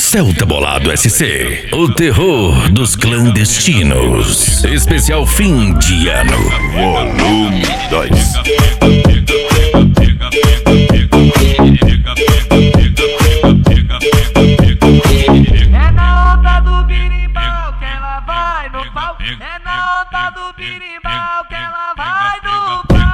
Celta Bolado SC, o terror dos clandestinos. Especial fim de ano. Volume 2. É na onda do birimbau que ela vai no pau. É na onda do birimbau que ela vai no pau.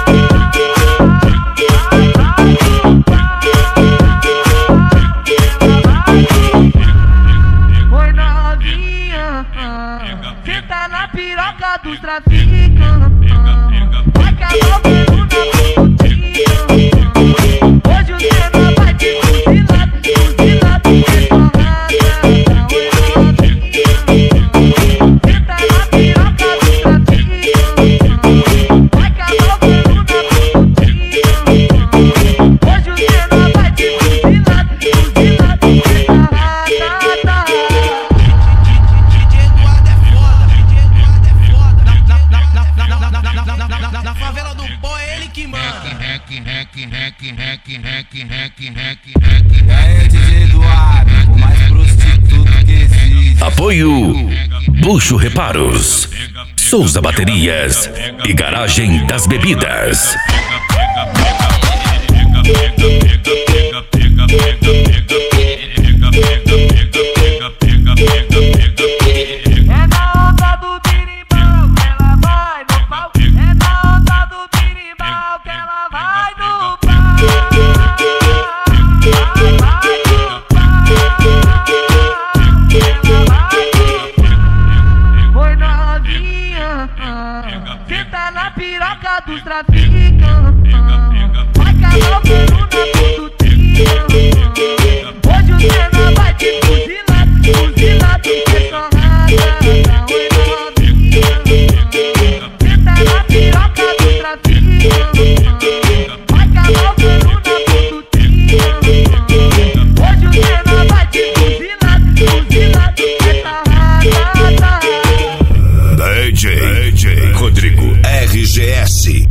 Oi novinha, senta na piroca dos traficantes. Vai calar o pelo na putinha. Hoje o cena vai te fuzilar, fuzilar porque torrada. Oi novinha, senta na piroca dos traficantes. Vai calar o pelo na putinha. Hoje o cena vai te fuzilar, fuzilar porque torrada. Na favela do pó é ele que manda. É DJ Eduardo, o mais prostituto que existe. Apoio Bucho Reparos, Souza Baterias e Garagem das Bebidas. É na onda do birimbau que ela vai no pau. É na onda do birimbau que ela vai no pau. Vai no pau. Oi novinha, senta na piroca dos traficantes. Vai calar o pelo na putinha. Hoje o cena vai te fuzilar, fuzilar porque torrada. Oi novinha, senta na piroca dos traficantes. Vai calar o pelo na putinha. Hoje o cena vai te fuzilar, fuzilar porque torrada. DJ Rodrigo RGS.